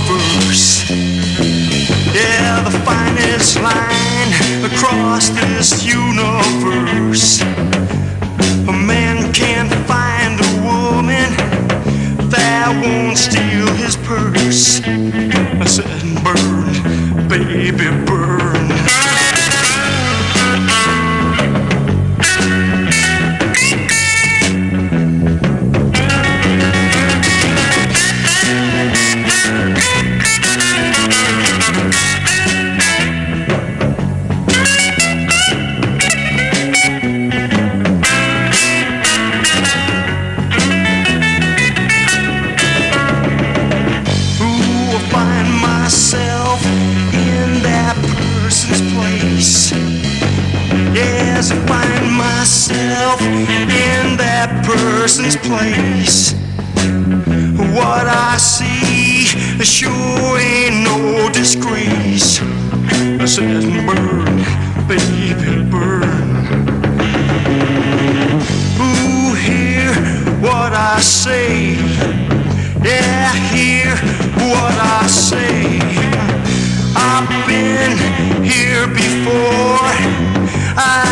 verse. Yeah, the finest line across this universe. A man can't find a woman that won't steal his purse. I said, burn, baby, burn. Myself in that person's place. Yes, I find myself in that person's place. What I see sure ain't no disgrace. I said, burn, baby, burn. Ooh, hear what I say. Yeah, hear what I say. I've been here before.